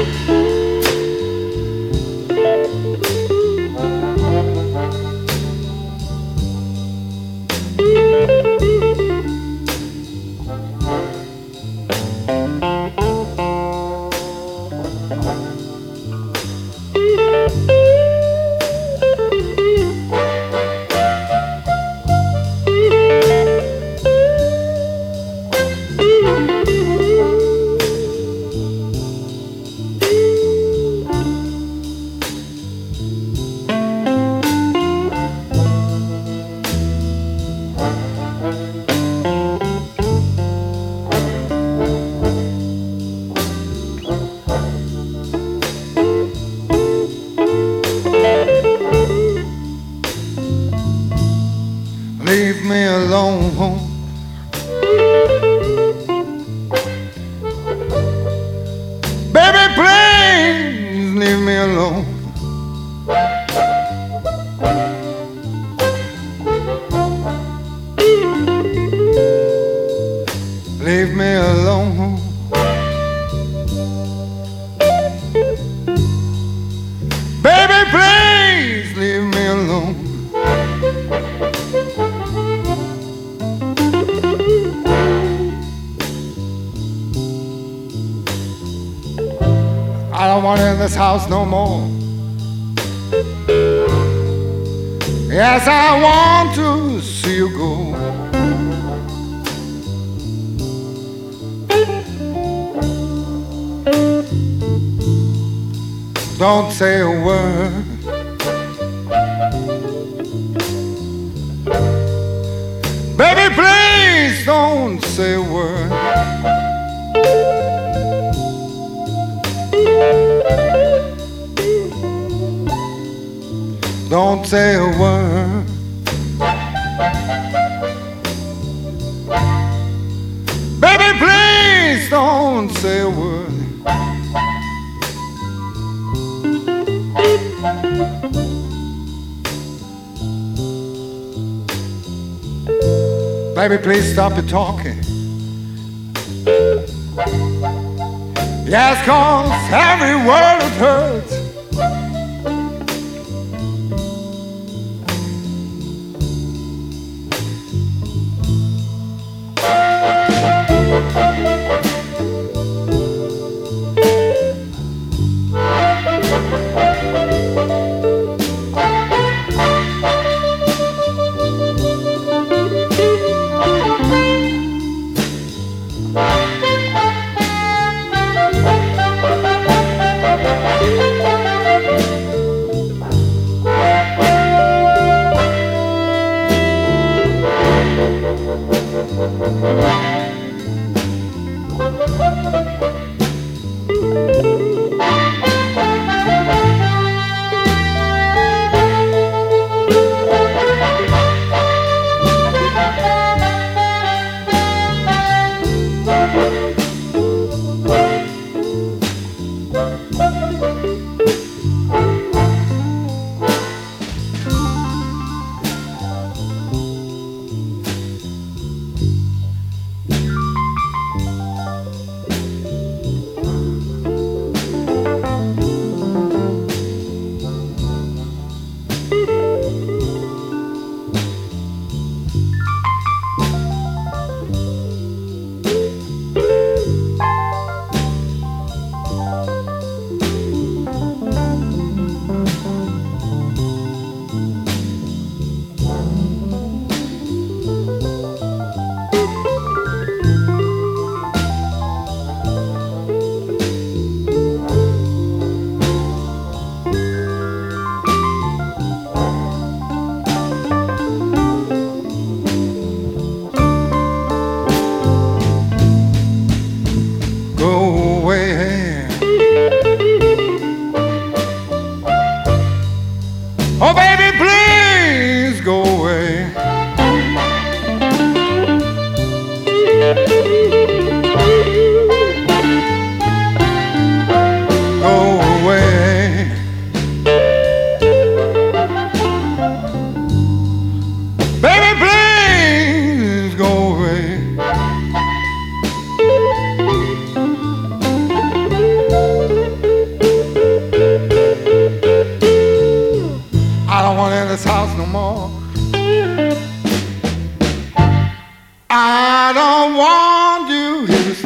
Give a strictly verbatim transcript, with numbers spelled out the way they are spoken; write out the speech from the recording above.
Leave me alone. Baby, please leave me alone. Leave me alone. Baby, please leave me alone. I don't want you in this house no more. Yes, I want to see you go. Don't say a word. Baby, please don't say a word. Don't say a word. Baby, please don't say a word. Baby, please stop your talking. Yes, 'cause every word it hurts. Oh, baby, please go away. Go away. Baby, please go away. I don't want in this house no more. I don't want you here to